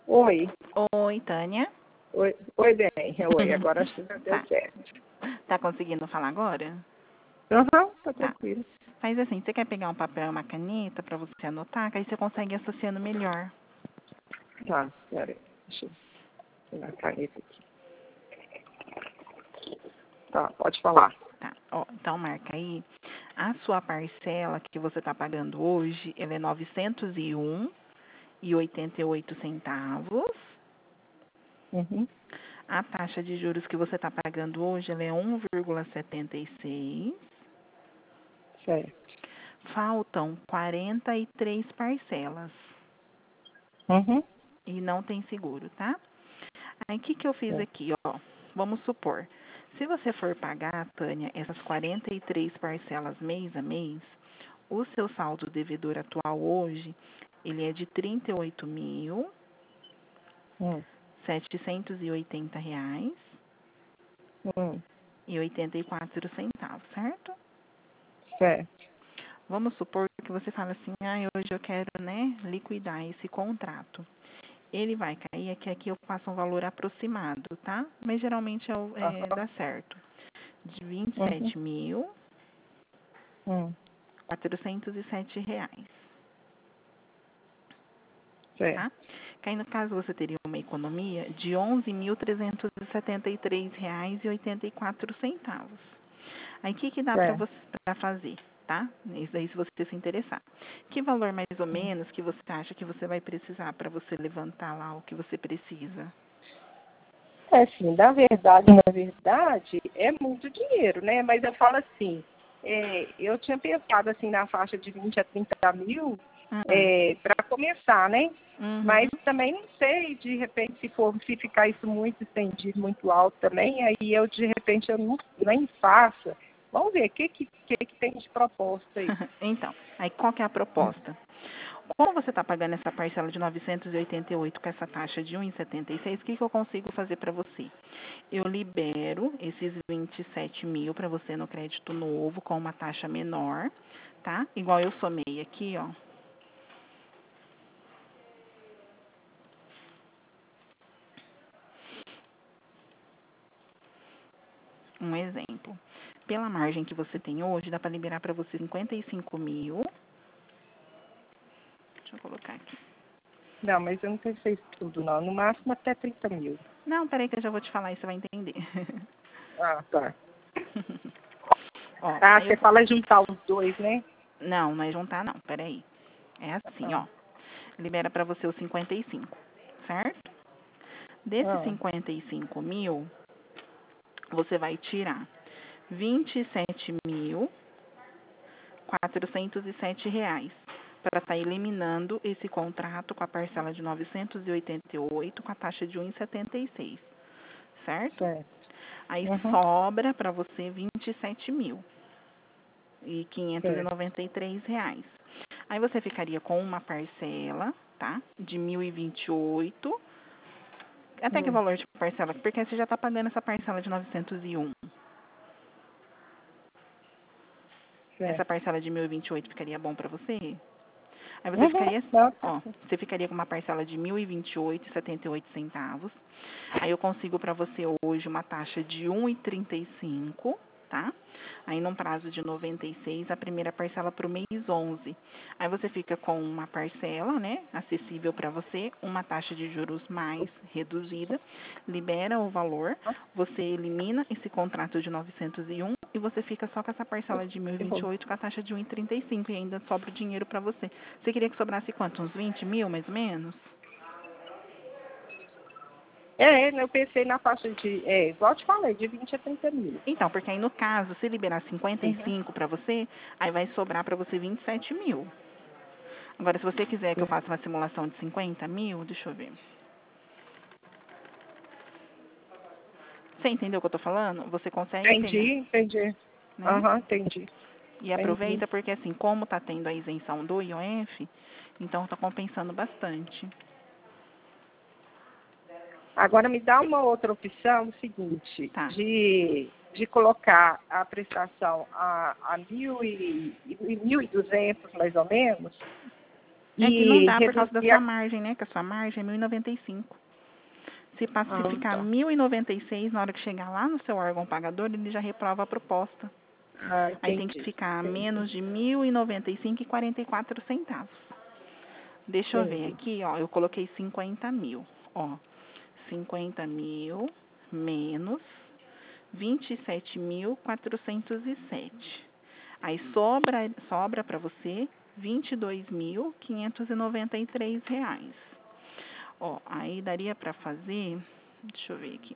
Oi. Oi, Tânia. Oi, bem. Oi, agora acho que já deu Tá. certo. Tá conseguindo falar agora? Aham, tá Tá. tranquilo. Faz assim, você quer pegar um papel e uma caneta pra você anotar, que aí você consegue ir associando melhor. Tá, peraí. Deixa eu pegar a caneta aqui. Tá, pode falar. Tá. Ó, então marca aí. A sua parcela que você tá pagando hoje, ela é R$ 901,88. Uhum. A taxa de juros que você está pagando hoje, ela é 1,76. Certo. Faltam 43 parcelas. Uhum. E não tem seguro, tá? Aí, o que que eu fiz Certo. aqui, ó? Vamos supor, se você for pagar, Tânia, essas 43 parcelas mês a mês, o seu saldo devedor atual hoje, ele é de R$ 38.780,84, Hum. certo? Certo. Vamos supor que você fala assim, hoje eu quero, né, liquidar esse contrato. Ele vai cair, aqui eu passo um valor aproximado, tá? Mas geralmente Aham. dá certo. De R$ Uhum. 27.407, Certo. tá? Que aí, no caso, você teria uma economia de R$ 11.373,84. Aí, o que que dá para Certo. você pra fazer, tá? Isso daí, se você se interessar. Que valor, mais ou Hum. menos, que você acha que você vai precisar para você levantar lá o que você precisa? É assim, na verdade, é muito dinheiro, né? Mas eu falo assim, eu tinha pensado assim na faixa de 20 a 30 mil Uhum. para começar, né? Uhum. Mas também não sei, de repente, se ficar isso muito estendido, muito alto também, aí eu, de repente, eu não, nem faço. Vamos ver, o que tem de proposta aí? Então, aí qual que é a proposta? Como você está pagando essa parcela de 988 com essa taxa de 1,76, o que que eu consigo fazer para você? Eu libero esses 27 mil para você no crédito novo com uma taxa menor, tá? Igual eu somei aqui, ó. Um exemplo. Pela margem que você tem hoje, dá para liberar para você 55 mil. Deixa eu colocar aqui. Não, mas eu não pensei isso tudo, não. No máximo até 30 mil. Não, peraí que eu já vou te falar e você vai entender. Ah, tá. Ó, Ah, aí você eu... fala juntar os dois, né? Não é juntar não, peraí. É assim, Ah, ó. Libera para você os 55, certo? Desses ah, 55 mil, você vai tirar 27.407 para estar eliminando esse contrato com a parcela de 988 com a taxa de 1,76, certo? certo. Aí Uhum, sobra para você 27 mil e certo. 593 reais. Aí você ficaria com uma parcela, tá? De 1.028. Até que Hum, valor de parcela? Porque você já está pagando essa parcela de 901. Essa certo. parcela de 1.028 ficaria bom para você? Aí você Uhum, ficaria, não, tá ó, certo. você ficaria com uma parcela de 1.028,78. Aí eu consigo para você hoje uma taxa de 1,35, tá? Aí num prazo de 96, a primeira parcela para o mês 11. Aí você fica com uma parcela, né, acessível para você, uma taxa de juros mais reduzida, libera o valor, você elimina esse contrato de 901 e você fica só com essa parcela de mil e vinte e Uhum. oito com a taxa de 1,35 e ainda sobra o dinheiro para você. Você queria que sobrasse quanto? Uns 20 mil, mais ou menos? Eu pensei na faixa igual eu te falei, de 20 a 30 mil. Então, porque aí no caso, se liberar Uhum. 55 para você, aí vai sobrar para você 27 mil. Agora, se você quiser que eu faça uma simulação de 50 mil, deixa eu ver. Você entendeu o que eu tô falando? Você consegue pegar, Entendi. né? Aham, entendi. E Entendi. aproveita porque assim, como tá tendo a isenção do IOF, então tá compensando bastante. Agora me dá uma outra opção, o seguinte, Tá. de colocar a prestação a 1.200 mais ou menos, É que não E dá por causa da reduzir sua margem, né? Que a sua margem é 1.095. Se ficar tá. 1.096, na hora que chegar lá no seu órgão pagador, ele já reprova a proposta. Aí tem que Entendi. ficar Entendi. menos de 1.095,44 centavos. Deixa eu ver Entendi. aqui, ó. Eu coloquei 50 mil. Ó, 50 mil menos 27.407. Aí sobra para você 22.593 reais. Ó, aí daria para fazer, deixa eu ver aqui.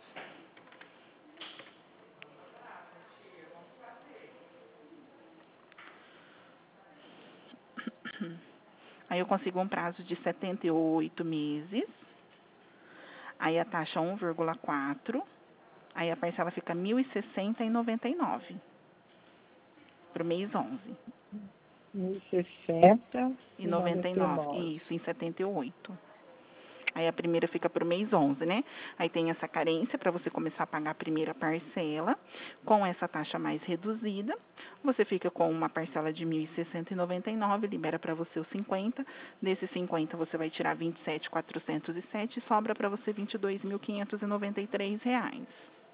Aí eu consigo um prazo de 78 meses. Aí a taxa 1,4. Aí a parcela fica 1.060,99 para o mês 11. 1.060 E e 99, 99. isso, em 78. Aí a primeira fica para o mês 11, né? Aí tem essa carência para você começar a pagar a primeira parcela com essa taxa mais reduzida. Você fica com uma parcela de 1.060,99, libera para você os 50. Desses 50 você vai tirar 27.407 e sobra para você 22.593 reais.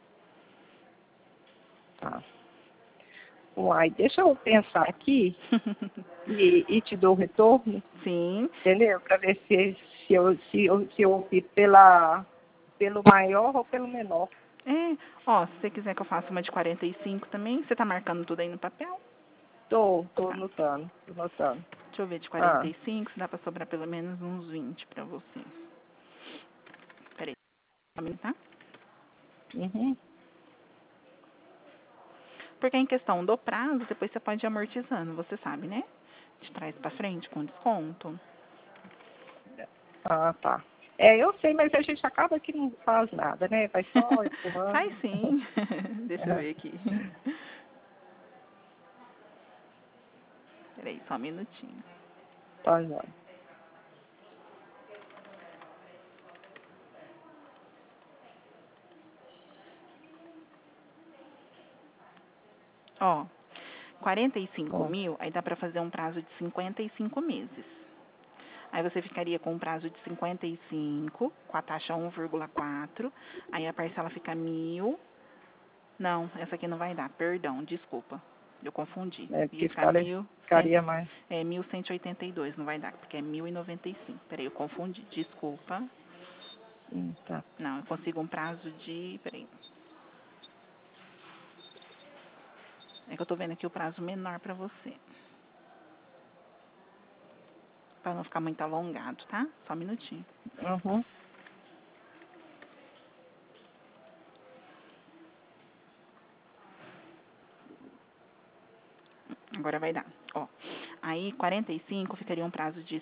Tá. Uai, deixa eu pensar aqui e te dou o retorno, Sim. entendeu? Para ver se eu opto pelo maior ou pelo menor. É, ó, se você quiser que eu faça uma de 45 também, você tá marcando tudo aí no papel? Tô Tá. anotando, tô anotando. Deixa eu ver de Ah, 45, se dá pra sobrar pelo menos uns 20 pra você. Peraí, só um minuto, tá? uhum. Porque em questão do prazo, depois você pode ir amortizando, você sabe, né? De trás pra frente, com desconto. Ah, tá. Eu sei, mas a gente acaba que não faz nada, né? Vai só Faz empurrando. sim. Deixa eu ver aqui. Peraí, só um minutinho. Tá, joia. Ó, 45 Ó, mil, aí dá pra fazer um prazo de 55 meses. Aí você ficaria com um prazo de 55, com a taxa 1,4. Aí a parcela fica 1.000. Não, essa aqui não vai dar, perdão, desculpa. Eu confundi. Ia porque ficar 1.100, ficaria mais. 1.182, não vai dar, porque é 1.095. Peraí, eu confundi, desculpa. Tá. Não, eu consigo um prazo de, peraí. É que eu tô vendo aqui o prazo menor pra você. Pra não ficar muito alongado, tá? Só um minutinho. Uhum. Agora vai dar. Ó, aí 45 ficaria um prazo de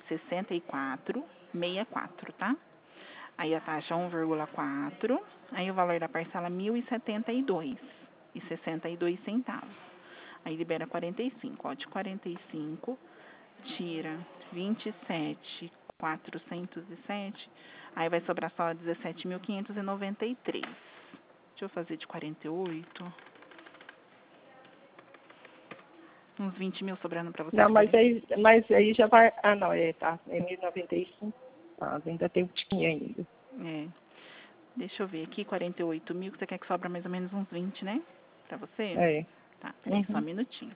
64,64, tá? Aí a taxa 1,4, aí o valor da parcela 1.072,62 centavos. Aí libera 45, ó, de 45 tira 27.407, aí vai sobrar só 17.593. Deixa eu fazer de 48. Uns 20 mil sobrando para você Não, de 40. mas aí já vai. Ah, não, tá. É 1.095. Ah, ainda tem um tiquinho ainda. É. Deixa eu ver aqui, 48 mil, que você quer que sobra mais ou menos uns 20, né? Pra você? É. Tá, peraí, só um Uhum. minutinho.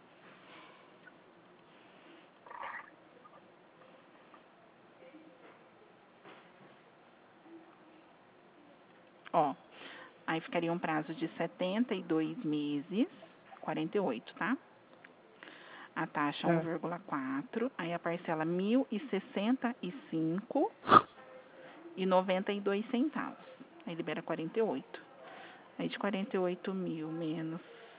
Ó, aí ficaria um prazo de 72 meses, 48, tá? A taxa Tá. 1,4, aí a parcela 1.065,92 centavos. Aí libera 48. Aí de 48 mil menos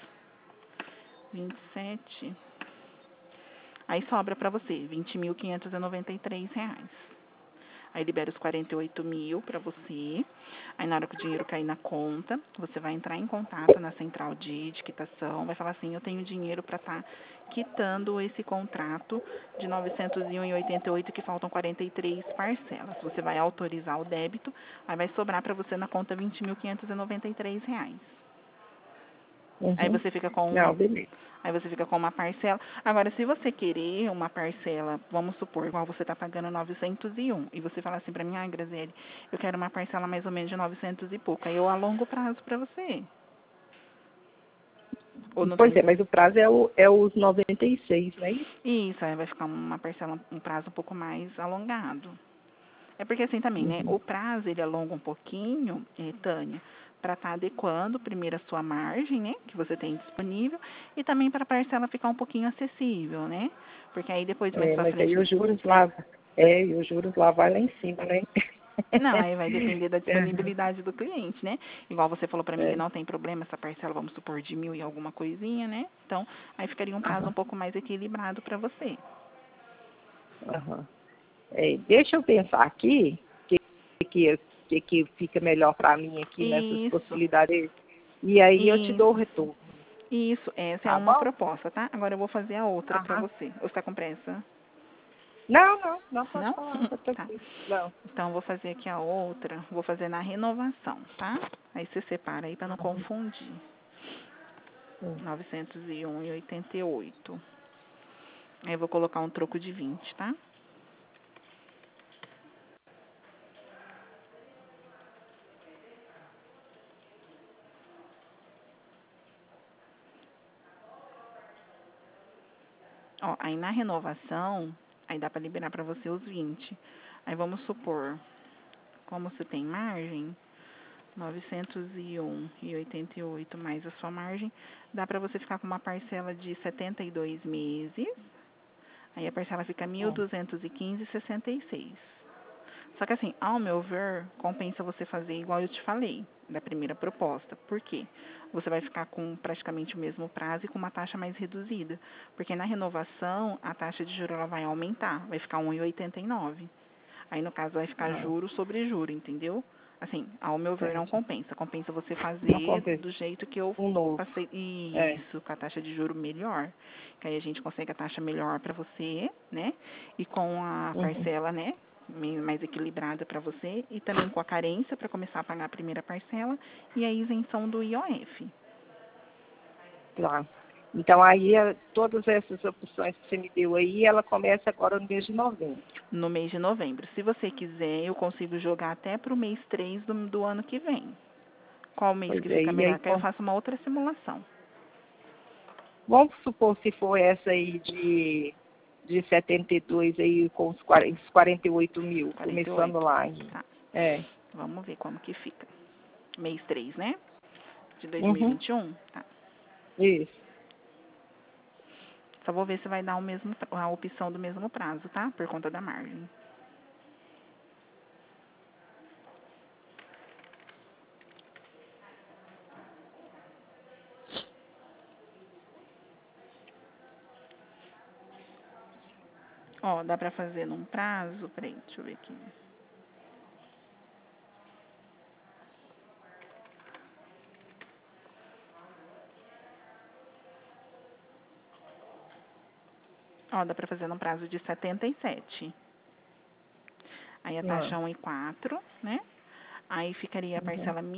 27, aí sobra pra você 20.593 reais. Aí libera os 48 mil para você. Aí na hora que o dinheiro cair na conta, você vai entrar em contato na central de quitação, vai falar assim, eu tenho dinheiro para estar quitando esse contrato de 901,88 que faltam 43 parcelas. Você vai autorizar o débito, aí vai sobrar para você na conta 20.593 reais. Aí Uhum. você fica com Não, beleza. Aí você fica com uma parcela. Agora, se você querer uma parcela, vamos supor, igual você está pagando 901, e você fala assim para mim, Graziele, eu quero uma parcela mais ou menos de 900 e pouco. Aí eu alongo o prazo para você. Ou não tá Pois é, mas o prazo é os 96, não é isso? Isso, aí vai ficar uma parcela, um prazo um pouco mais alongado. É porque assim também, né? Uhum. O prazo ele alonga um pouquinho, Tânia, para estar adequando primeiro a sua margem, né? Que você tem disponível, e também para a parcela ficar um pouquinho acessível, né? Porque aí depois mais pra Mas aí frente. os juros lá vai lá em cima, né? Não, aí vai depender da Aham. disponibilidade do cliente, né? Igual você falou para mim que É. não tem problema essa parcela, vamos supor, de 1.000 e alguma coisinha, né? Então, aí ficaria um prazo um Aham. pouco mais equilibrado para você. Aham. Deixa eu pensar aqui que fica melhor para mim aqui nessas Isso, possibilidades. E aí eu te dou o isso, retorno, isso. Essa é tá uma bom? proposta, tá? Agora eu vou fazer a outra para Aham. você. Ou está com pressa? Não, pode Não? falar, tá Tá. tranquilo. Não. Então, eu vou fazer aqui a outra. Vou fazer na renovação, tá? Aí você separa aí para não Uhum. confundir. Hum. 901,88. Aí eu vou colocar um troco de 20, tá? Ó, aí na renovação, aí dá para liberar para você os 20. Aí vamos supor, como você tem margem, 901,88 mais a sua margem, dá para você ficar com uma parcela de 72 meses. Aí a parcela fica Hum. 1.215,66. Só que assim, ao meu ver, compensa você fazer igual eu te falei, da primeira proposta. Por quê? Você vai ficar com praticamente o mesmo prazo e com uma taxa mais reduzida. Porque na renovação, a taxa de juros ela vai aumentar, vai ficar 1,89. Aí, no caso, vai ficar Não, juro sobre juro, entendeu? Assim, ao meu ver, não entendi. compensa. Compensa você Não fazer acontece. do jeito que eu Um novo. passei. É. Isso, com a taxa de juro melhor. Que aí a gente consegue a taxa melhor para você, né? E com a Uhum. parcela, né? Mais equilibrada para você. E também com a carência para começar a pagar a primeira parcela. E a isenção do IOF. Tá. Então aí todas essas opções que você me deu aí, ela começa agora no mês de novembro. No mês de novembro. Se você quiser, eu consigo jogar até para o mês 3 do ano que vem. Qual mês Pois que é, fica e aí melhor? Que aí eu faço uma outra simulação. vamos supor se for essa aí de 72 aí com os 48 mil, começando 48. lá. Tá. É. Vamos ver como que fica. Mês 3, né? De Uhum. 2021? Tá. Isso. Só vou ver se vai dar o mesmo, a opção do mesmo prazo, tá? Por conta da margem. Ó, dá pra fazer num prazo, peraí, deixa eu ver aqui. Ó, dá pra fazer num prazo de 77. Aí a Ah. taxa 1,4, né? Aí ficaria a Uhum. parcela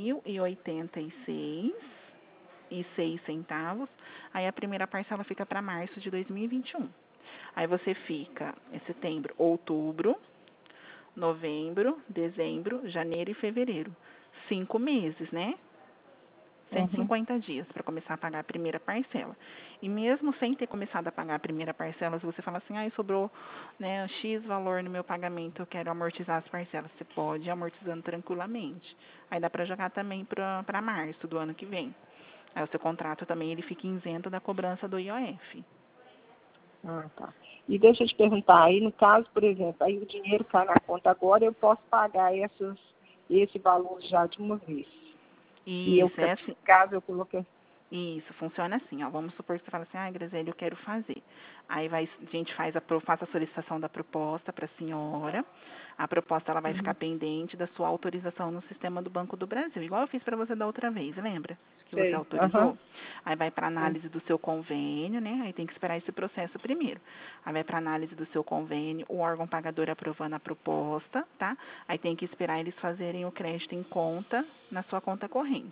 1.086,06. Aí a primeira parcela fica para março de 2021. Aí você fica em setembro, outubro, novembro, dezembro, janeiro e fevereiro. 5 meses, né? Uhum. 150 dias para começar a pagar a primeira parcela. E mesmo sem ter começado a pagar a primeira parcela, se você fala assim, sobrou, né, X valor no meu pagamento, eu quero amortizar as parcelas, você pode ir amortizando tranquilamente. Aí dá para jogar também para março do ano que vem. Aí o seu contrato também ele fica isento da cobrança do IOF. Ah, tá. E deixa eu te perguntar, aí no caso, por exemplo, aí o dinheiro cai na conta agora, eu posso pagar esse valor já de uma vez. Se eu, Isso, é assim. caso eu coloquei. Isso, funciona assim, ó. Vamos supor que você fala assim, Graziele, eu quero fazer. Aí a gente faz a solicitação da proposta para a senhora. A proposta ela vai ficar Uhum. pendente da sua autorização no sistema do Banco do Brasil, igual eu fiz para você da outra vez, lembra? Que você Sei. Aham. autorizou. Aí vai para análise do seu convênio, né? Aí tem que esperar esse processo primeiro. Aí vai para análise do seu convênio, o órgão pagador aprovando a proposta, tá? Aí tem que esperar eles fazerem o crédito em conta na sua conta corrente.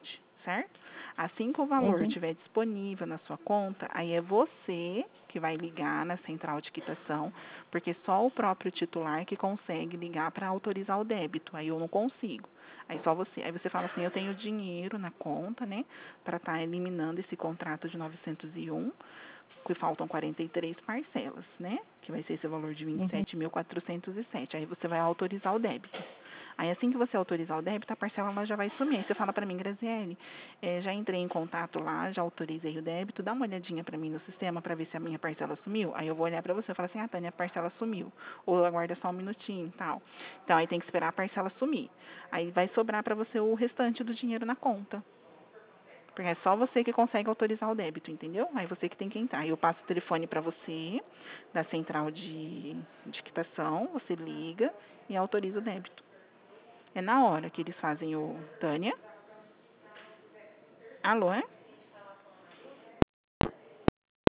certo? Assim que o valor Uhum. estiver disponível na sua conta, aí é você que vai ligar na central de quitação, porque só o próprio titular que consegue ligar para autorizar o débito. Aí eu não consigo. Aí só você. Aí você fala assim, eu tenho dinheiro na conta, né, para estar eliminando esse contrato de 901, que faltam 43 parcelas, né, que vai ser esse valor de Uhum. 27.407. Aí você vai autorizar o débito. Aí assim que você autorizar o débito, a parcela ela já vai sumir. Aí você fala para mim, Graziele, já entrei em contato lá, já autorizei o débito, dá uma olhadinha para mim no sistema para ver se a minha parcela sumiu. Aí eu vou olhar para você e falar assim, Tânia, a parcela sumiu. Ou aguarda só um minutinho e tal. Então aí tem que esperar a parcela sumir. Aí vai sobrar para você o restante do dinheiro na conta. Porque é só você que consegue autorizar o débito, entendeu? Aí você que tem que entrar. Eu passo o telefone para você, da central de quitação, você liga e autoriza o débito. É na hora que eles fazem o Tânia. Alô, é?